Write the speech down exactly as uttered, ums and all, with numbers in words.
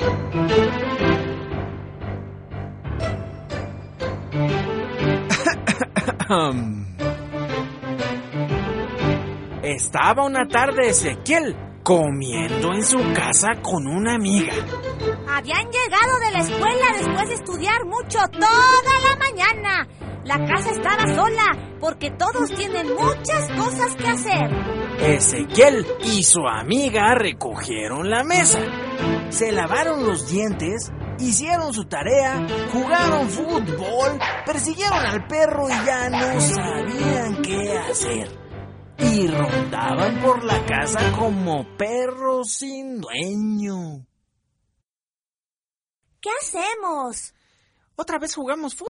Estaba una tarde Ezequiel comiendo en su casa con una amiga. Habían llegado de la escuela después de estudiar mucho toda la mañana. La casa estaba sola porque todos tienen muchas cosas que hacer. Ezequiel y su amiga recogieron la mesa, se lavaron los dientes, hicieron su tarea, jugaron fútbol, persiguieron al perro y ya no sabían qué hacer. Y rondaban por la casa como perros sin dueño. ¿Qué hacemos? Otra vez jugamos fútbol.